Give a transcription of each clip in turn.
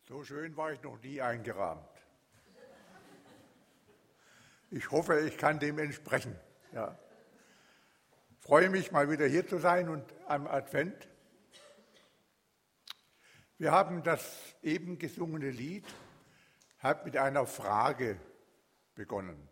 So schön war ich noch nie eingerahmt. Ich hoffe, ich kann dem entsprechen. Ja. Freue mich, mal wieder hier zu sein und am Advent. Wir haben das eben gesungene Lied hat mit einer Frage begonnen.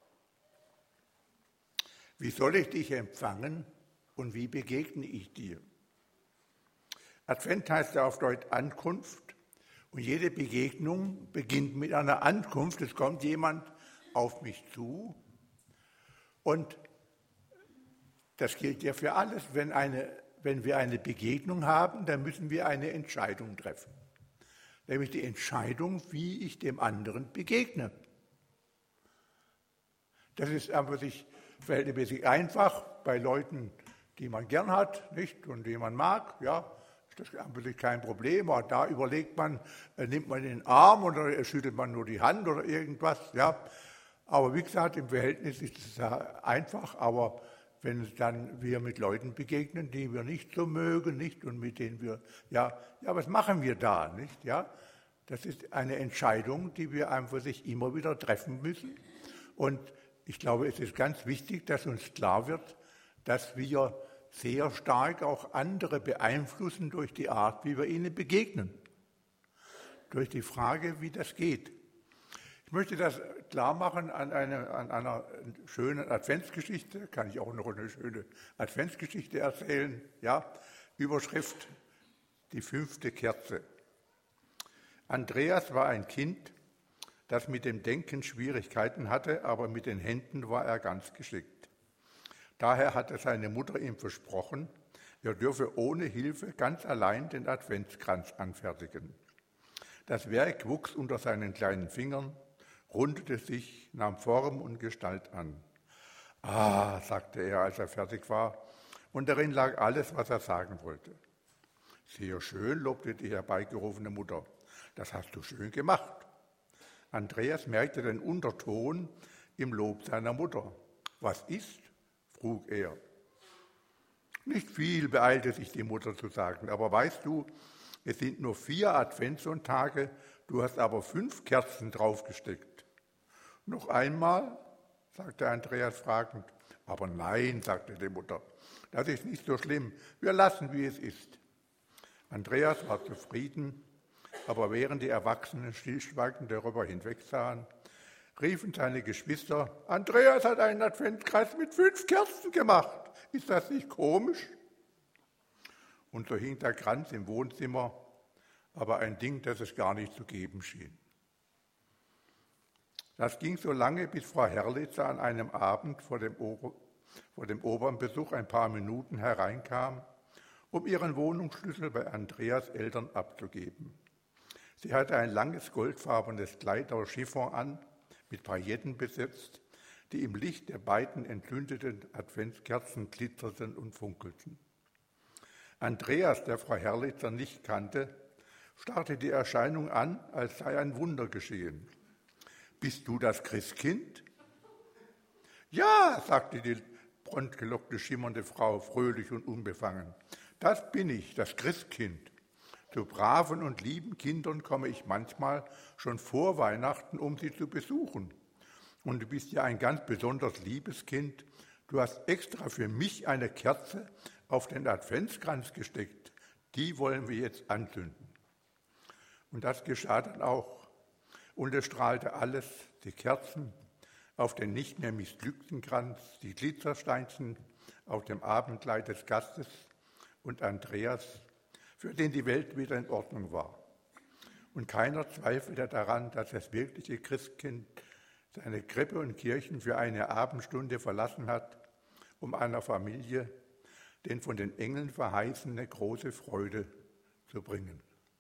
Wie soll ich dich empfangen und wie begegne ich dir? Advent heißt ja auf Deutsch Ankunft und jede Begegnung beginnt mit einer Ankunft. Es kommt jemand auf mich zu und das gilt ja für alles. Wenn wir eine Begegnung haben, dann müssen wir eine Entscheidung treffen. Nämlich die Entscheidung, wie ich dem anderen begegne. Das ist aber sich verhältnismäßig einfach bei Leuten, die man gern hat, nicht, und die man mag, ja, ist das eigentlich kein Problem. Auch da überlegt man, nimmt man den Arm oder schüttelt man nur die Hand oder irgendwas, ja. Aber wie gesagt, im Verhältnis ist es einfach, aber wenn dann wir mit Leuten begegnen, die wir nicht so mögen, nicht, und mit denen wir, ja, was machen wir da, nicht, ja? Das ist eine Entscheidung, die wir einfach sich immer wieder treffen müssen. Und ich glaube, es ist ganz wichtig, dass uns klar wird, dass wir sehr stark auch andere beeinflussen durch die Art, wie wir ihnen begegnen. Durch die Frage, wie das geht. Ich möchte das klar machen an einer schönen Adventsgeschichte. Kann ich auch noch eine schöne Adventsgeschichte erzählen? Ja, Überschrift, die 5. Kerze. Andreas war ein Kind, das mit dem Denken Schwierigkeiten hatte, aber mit den Händen war er ganz geschickt. Daher hatte seine Mutter ihm versprochen, er dürfe ohne Hilfe ganz allein den Adventskranz anfertigen. Das Werk wuchs unter seinen kleinen Fingern, rundete sich, nahm Form und Gestalt an. Ah, sagte er, als er fertig war, und darin lag alles, was er sagen wollte. Sehr schön, lobte die herbeigerufene Mutter. Das hast du schön gemacht. Andreas merkte den Unterton im Lob seiner Mutter. Was ist? Frug er. Nicht viel, beeilte sich die Mutter zu sagen, aber weißt du, es sind nur 4 Adventssonntage, du hast aber 5 Kerzen draufgesteckt. Noch einmal, sagte Andreas fragend. Aber nein, sagte die Mutter, das ist nicht so schlimm, wir lassen, wie es ist. Andreas war zufrieden, aber während die Erwachsenen stillschweigend darüber hinwegsahen, riefen seine Geschwister, Andreas hat einen Adventskreis mit 5 Kerzen gemacht. Ist das nicht komisch? Und so hing der Kranz im Wohnzimmer, aber ein Ding, das es gar nicht zu geben schien. Das ging so lange, bis Frau Herlitzer an einem Abend vor dem Opernbesuch ein paar Minuten hereinkam, um ihren Wohnungsschlüssel bei Andreas Eltern abzugeben. Sie hatte ein langes goldfarbenes Kleid aus Chiffon an, mit Pailletten besetzt, die im Licht der beiden entzündeten Adventskerzen glitzerten und funkelten. Andreas, der Frau Herlitzer nicht kannte, starrte die Erscheinung an, als sei ein Wunder geschehen. »Bist du das Christkind?« »Ja«, sagte die blond gelockte, schimmernde Frau, fröhlich und unbefangen. »Das bin ich, das Christkind. Zu braven und lieben Kindern komme ich manchmal schon vor Weihnachten, um sie zu besuchen. Und du bist ja ein ganz besonders liebes Kind. Du hast extra für mich eine Kerze auf den Adventskranz gesteckt. Die wollen wir jetzt anzünden.« Und das geschah dann auch. Und es strahlte alles, die Kerzen auf den nicht mehr missglückten Kranz, die Glitzersteinchen auf dem Abendkleid des Gastes und Andreas, für den die Welt wieder in Ordnung war. Und keiner zweifelte daran, dass das wirkliche Christkind seine Krippe und Kirchen für eine Abendstunde verlassen hat, um einer Familie den von den Engeln verheißene große Freude zu bringen.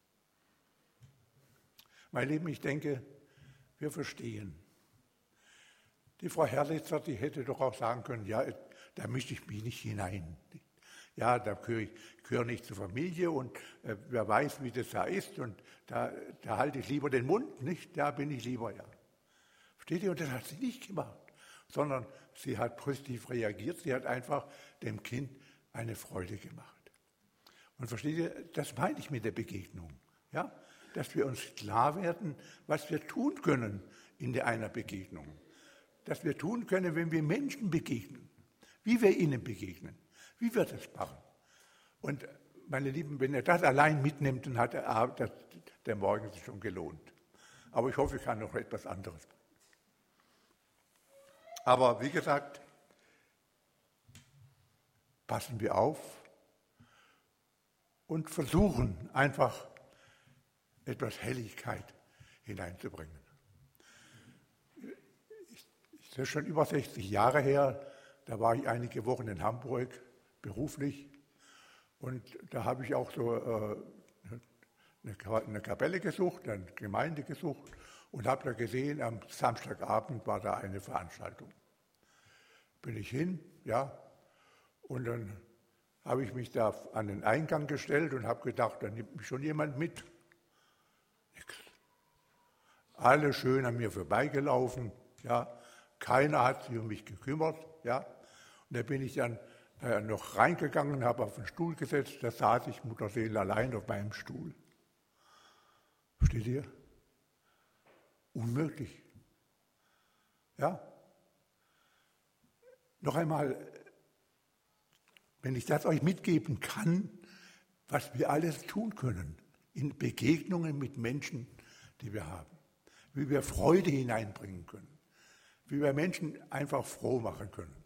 Meine Lieben, ich denke, wir verstehen. Die Frau Herlitzer, die hätte doch auch sagen können, ja, da mische ich mich nicht hinein. Ja, da gehöre nicht zur Familie und wer weiß, wie das da ist und da halte ich lieber den Mund, nicht? Da bin ich lieber, ja. Versteht ihr? Und das hat sie nicht gemacht, sondern sie hat positiv reagiert, sie hat einfach dem Kind eine Freude gemacht. Und versteht ihr, das meine ich mit der Begegnung. Ja? dass wir uns klar werden, was wir tun können in einer Begegnung. Dass wir tun können, wenn wir Menschen begegnen, wie wir ihnen begegnen, wie wir das machen. Und meine Lieben, wenn ihr das allein mitnimmt, dann hat der Morgen sich schon gelohnt. Aber ich hoffe, ich kann noch etwas anderes. Aber wie gesagt, passen wir auf und versuchen einfach etwas Helligkeit hineinzubringen. Das ist schon über 60 Jahre her, da war ich einige Wochen in Hamburg beruflich und da habe ich auch so eine Kapelle gesucht, eine Gemeinde gesucht und habe da gesehen, am Samstagabend war da eine Veranstaltung. Bin ich hin, ja, und dann habe ich mich da an den Eingang gestellt und habe gedacht, da nimmt mich schon jemand mit. Nix. Alle schön an mir vorbeigelaufen, ja, keiner hat sich um mich gekümmert, ja. Und da bin ich dann noch reingegangen, habe auf den Stuhl gesetzt, da saß ich Mutterseelen allein auf meinem Stuhl. Versteht ihr? Unmöglich. Ja? Noch einmal, wenn ich das euch mitgeben kann, was wir alles tun können in Begegnungen mit Menschen, die wir haben, wie wir Freude hineinbringen können, wie wir Menschen einfach froh machen können.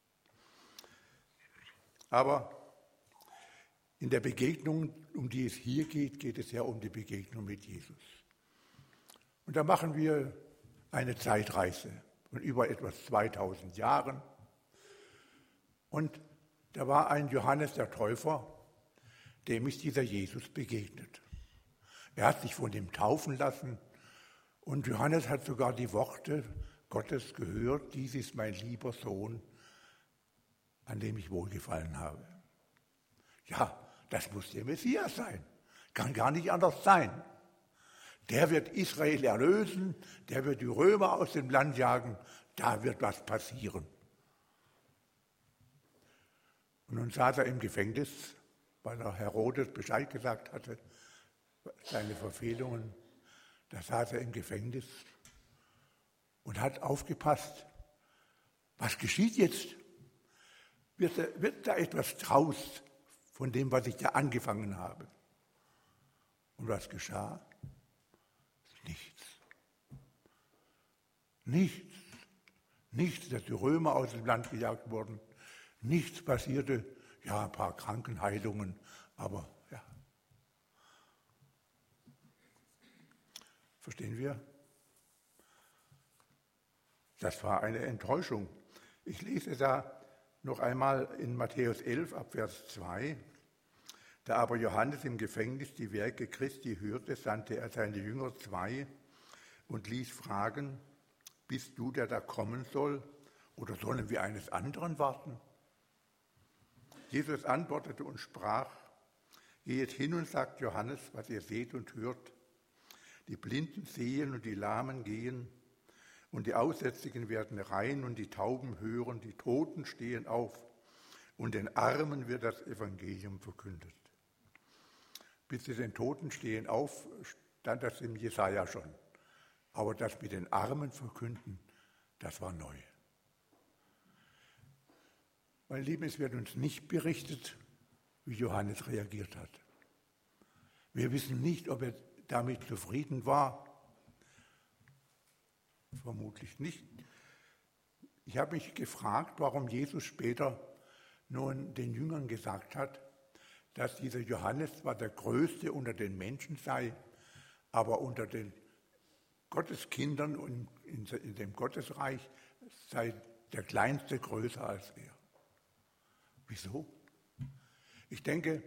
Aber in der Begegnung, um die es hier geht, geht es ja um die Begegnung mit Jesus. Und da machen wir eine Zeitreise von über etwas 2000 Jahren. Und da war ein Johannes der Täufer, dem ist dieser Jesus begegnet. Er hat sich von ihm taufen lassen und Johannes hat sogar die Worte Gottes gehört, dies ist mein lieber Sohn, an dem ich wohlgefallen habe. Ja, das muss der Messias sein. Kann gar nicht anders sein. Der wird Israel erlösen, der wird die Römer aus dem Land jagen, da wird was passieren. Und nun saß er im Gefängnis, weil er Herodes Bescheid gesagt hatte, seine Verfehlungen. Da saß er im Gefängnis und hat aufgepasst. Was geschieht jetzt? Wird da etwas draus von dem, was ich da angefangen habe? Und was geschah? Nichts. Nichts. Nichts, dass die Römer aus dem Land gejagt wurden. Nichts passierte. Ja, ein paar Krankenheilungen, aber ja. Verstehen wir? Das war eine Enttäuschung. Ich lese da noch einmal in Matthäus 11 ab Vers 2. Da aber Johannes im Gefängnis die Werke Christi hörte, sandte er seine Jünger 2 und ließ fragen, bist du der da kommen soll, oder sollen wir eines anderen warten? Jesus antwortete und sprach, geht hin und sagt Johannes, was ihr seht und hört. Die Blinden sehen und die Lahmen gehen und die Aussätzigen werden rein und die Tauben hören, die Toten stehen auf und den Armen wird das Evangelium verkündet. Bis zu den Toten stehen auf, stand das im Jesaja schon. Aber das mit den Armen verkünden, das war neu. Meine Lieben, es wird uns nicht berichtet, wie Johannes reagiert hat. Wir wissen nicht, ob er damit zufrieden war. Vermutlich nicht. Ich habe mich gefragt, warum Jesus später nun den Jüngern gesagt hat, dass dieser Johannes zwar der Größte unter den Menschen sei, aber unter den Gotteskindern und in dem Gottesreich sei der Kleinste größer als er. Wieso? Ich denke,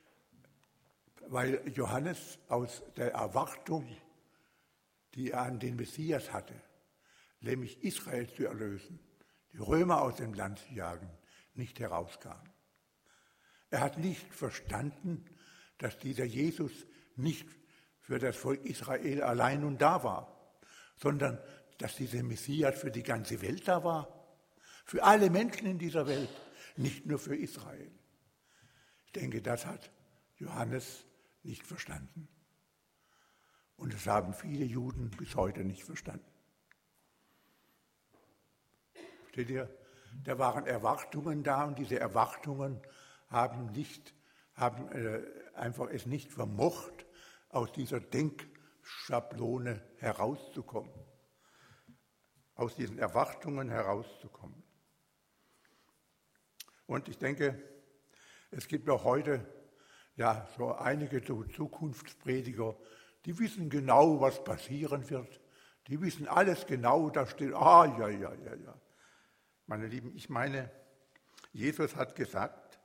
weil Johannes aus der Erwartung, die er an den Messias hatte, nämlich Israel zu erlösen, die Römer aus dem Land zu jagen, nicht herauskam. Er hat nicht verstanden, dass dieser Jesus nicht für das Volk Israel allein und da war, sondern dass dieser Messias für die ganze Welt da war, für alle Menschen in dieser Welt, nicht nur für Israel. Ich denke, das hat Johannes nicht verstanden. Und das haben viele Juden bis heute nicht verstanden. Versteht ihr? Da waren Erwartungen da und diese Erwartungen haben einfach es nicht vermocht, aus dieser Denkschablone herauszukommen. Aus diesen Erwartungen herauszukommen. Und ich denke, es gibt auch heute ja so einige Zukunftsprediger, die wissen genau, was passieren wird. Die wissen alles genau, da steht, ja. Meine Lieben, ich meine, Jesus hat gesagt,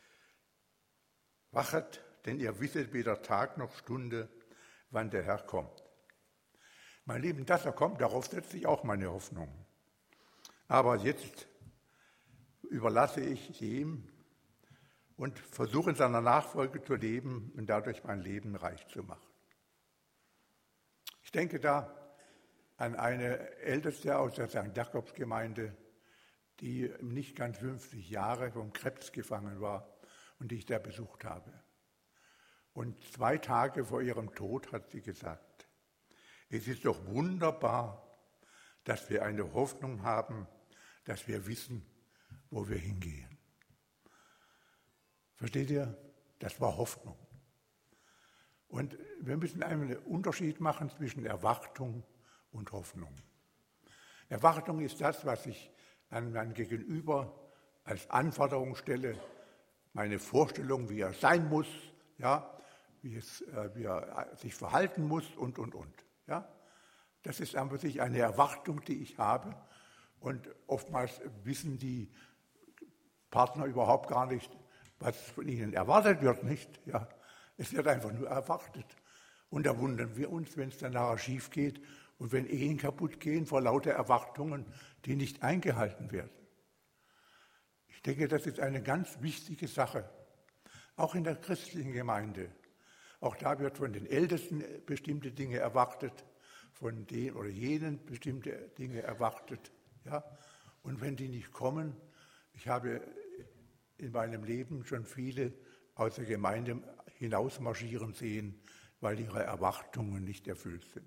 wachet, denn ihr wisset weder Tag noch Stunde, wann der Herr kommt. Meine Lieben, dass er kommt, darauf setze ich auch meine Hoffnung. Aber jetzt überlasse ich ihm und versuche in seiner Nachfolge zu leben und dadurch mein Leben reich zu machen. Ich denke da an eine Älteste aus der St. Jakobsgemeinde, die nicht ganz 50 Jahre vom Krebs gefangen war und die ich da besucht habe. Und 2 Tage vor ihrem Tod hat sie gesagt, es ist doch wunderbar, dass wir eine Hoffnung haben, dass wir wissen, wo wir hingehen. Versteht ihr? Das war Hoffnung. Und wir müssen einen Unterschied machen zwischen Erwartung und Hoffnung. Erwartung ist das, was ich an mein Gegenüber als Anforderung stelle, meine Vorstellung, wie er sein muss, ja, wie er sich verhalten muss und. Ja. Das ist an sich eine Erwartung, die ich habe. Und oftmals wissen die Partner überhaupt gar nicht, was von ihnen erwartet wird, nicht? Ja, es wird einfach nur erwartet. Und da wundern wir uns, wenn es dann nachher schief geht und wenn Ehen kaputt gehen vor lauter Erwartungen, die nicht eingehalten werden. Ich denke, das ist eine ganz wichtige Sache, auch in der christlichen Gemeinde. Auch da wird von den Ältesten bestimmte Dinge erwartet, von den oder jenen bestimmte Dinge erwartet. Ja? Und wenn die nicht kommen, ich habe in meinem Leben schon viele aus der Gemeinde hinausmarschieren sehen, weil ihre Erwartungen nicht erfüllt sind.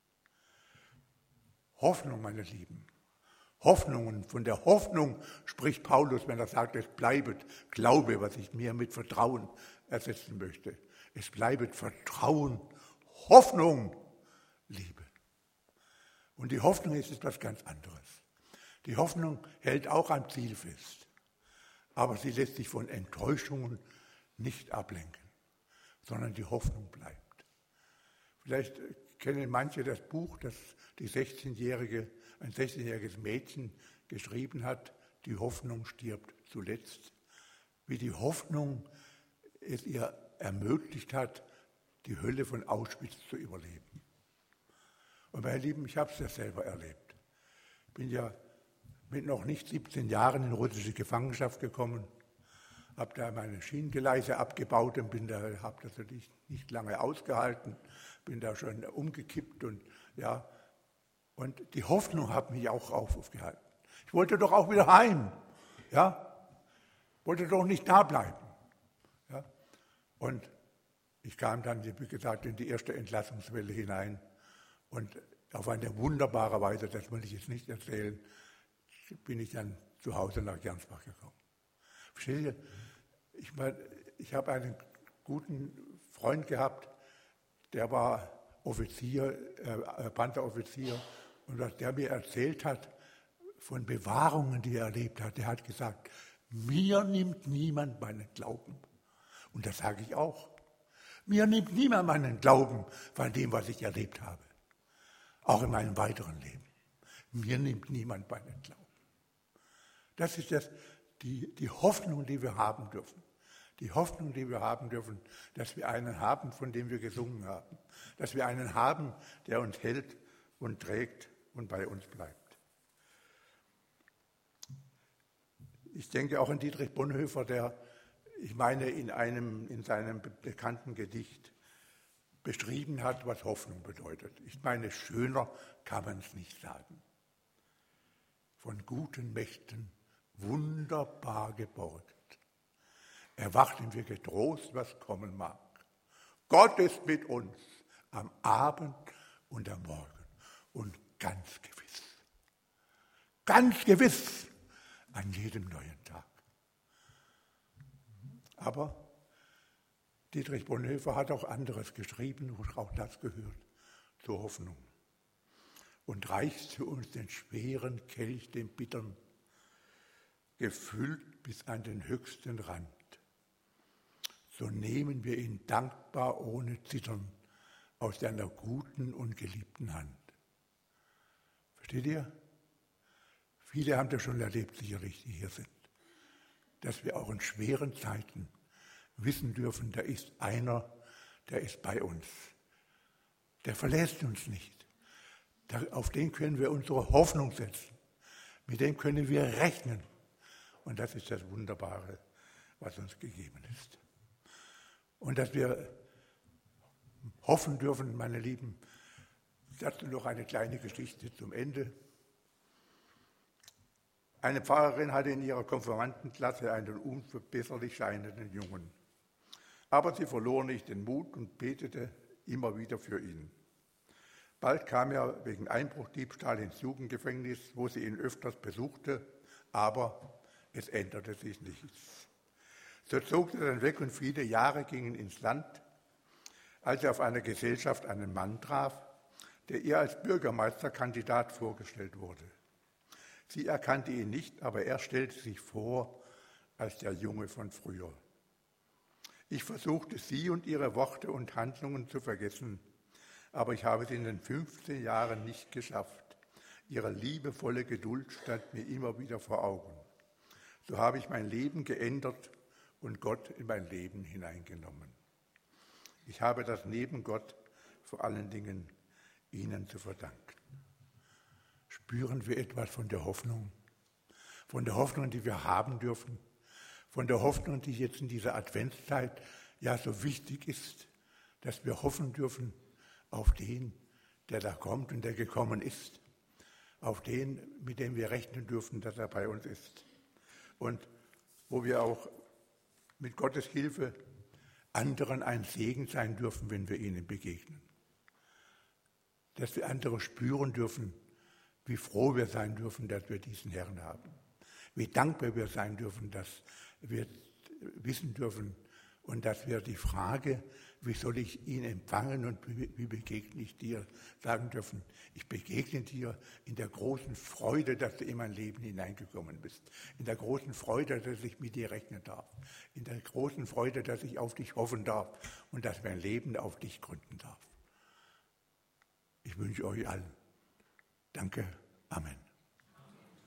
Hoffnung, meine Lieben. Hoffnungen, von der Hoffnung spricht Paulus, wenn er sagt, es bleibet Glaube, was ich mir mit Vertrauen ersetzen möchte. Es bleibet Vertrauen, Hoffnung, Liebe. Und die Hoffnung ist etwas ganz anderes. Die Hoffnung hält auch am Ziel fest, aber sie lässt sich von Enttäuschungen nicht ablenken, sondern die Hoffnung bleibt. Vielleicht kennen manche das Buch, das ein 16-jähriges Mädchen geschrieben hat, Die Hoffnung stirbt zuletzt, wie die Hoffnung es ihr ermöglicht hat, die Hölle von Auschwitz zu überleben. Und meine Lieben, ich habe es ja selber erlebt. Ich bin ja mit noch nicht 17 Jahren in russische Gefangenschaft gekommen, habe da meine Schienengeleise abgebaut und habe das natürlich nicht lange ausgehalten, bin da schon umgekippt und die Hoffnung hat mich auch aufgehalten. Ich wollte doch auch wieder heim, wollte doch nicht da bleiben. Ja? Und ich kam dann, wie gesagt, in die erste Entlassungswelle hinein und auf eine wunderbare Weise, das will ich jetzt nicht erzählen, bin ich dann zu Hause nach Gernsbach gekommen. Versteht ihr? Ich habe einen guten Freund gehabt, der war Offizier, Panzeroffizier, und was der mir erzählt hat von Bewahrungen, die er erlebt hat, der hat gesagt, mir nimmt niemand meinen Glauben. Und das sage ich auch. Mir nimmt niemand meinen Glauben von dem, was ich erlebt habe. Auch in meinem weiteren Leben. Mir nimmt niemand meinen Glauben. Das ist die Hoffnung, die wir haben dürfen. Die Hoffnung, die wir haben dürfen, dass wir einen haben, von dem wir gesungen haben. Dass wir einen haben, der uns hält und trägt und bei uns bleibt. Ich denke auch an Dietrich Bonhoeffer, der, ich meine, in seinem bekannten Gedicht beschrieben hat, was Hoffnung bedeutet. Ich meine, schöner kann man es nicht sagen. Von guten Mächten wunderbar geborgt. Erwarten wir getrost, was kommen mag. Gott ist mit uns, am Abend und am Morgen. Und ganz gewiss an jedem neuen Tag. Aber Dietrich Bonhoeffer hat auch anderes geschrieben und auch das gehört zur Hoffnung. Und reicht zu uns den schweren Kelch, den bittern, gefüllt bis an den höchsten Rand. So nehmen wir ihn dankbar ohne Zittern aus deiner guten und geliebten Hand. Versteht ihr? Viele haben das schon erlebt, sicherlich, die hier sind, dass wir auch in schweren Zeiten wissen dürfen, da ist einer, der ist bei uns. Der verlässt uns nicht. Auf den können wir unsere Hoffnung setzen. Mit dem können wir rechnen. Und das ist das Wunderbare, was uns gegeben ist. Und dass wir hoffen dürfen, meine Lieben, dazu noch eine kleine Geschichte zum Ende. Eine Pfarrerin hatte in ihrer Konfirmandenklasse einen unverbesserlich scheinenden Jungen. Aber sie verlor nicht den Mut und betete immer wieder für ihn. Bald kam er wegen Einbruchdiebstahl ins Jugendgefängnis, wo sie ihn öfters besuchte, aber es änderte sich nichts. So zog er dann weg und viele Jahre gingen ins Land, als er auf einer Gesellschaft einen Mann traf, der ihr als Bürgermeisterkandidat vorgestellt wurde. Sie erkannte ihn nicht, aber er stellte sich vor als der Junge von früher. Ich versuchte, sie und ihre Worte und Handlungen zu vergessen, aber ich habe es in den 15 Jahren nicht geschafft. Ihre liebevolle Geduld stand mir immer wieder vor Augen. So habe ich mein Leben geändert und Gott in mein Leben hineingenommen. Ich habe das neben Gott vor allen Dingen Ihnen zu verdanken. Spüren wir etwas von der Hoffnung? Von der Hoffnung, die wir haben dürfen? Von der Hoffnung, die jetzt in dieser Adventszeit ja so wichtig ist, dass wir hoffen dürfen auf den, der da kommt und der gekommen ist. Auf den, mit dem wir rechnen dürfen, dass er bei uns ist. Und wo wir auch mit Gottes Hilfe anderen ein Segen sein dürfen, wenn wir ihnen begegnen. Dass wir andere spüren dürfen, wie froh wir sein dürfen, dass wir diesen Herrn haben. Wie dankbar wir sein dürfen, dass wir wissen dürfen und dass wir die Frage, wie soll ich ihn empfangen und wie begegne ich dir, sagen dürfen, ich begegne dir in der großen Freude, dass du in mein Leben hineingekommen bist. In der großen Freude, dass ich mit dir rechnen darf. In der großen Freude, dass ich auf dich hoffen darf und dass mein Leben auf dich gründen darf. Ich wünsche euch allen Danke. Amen.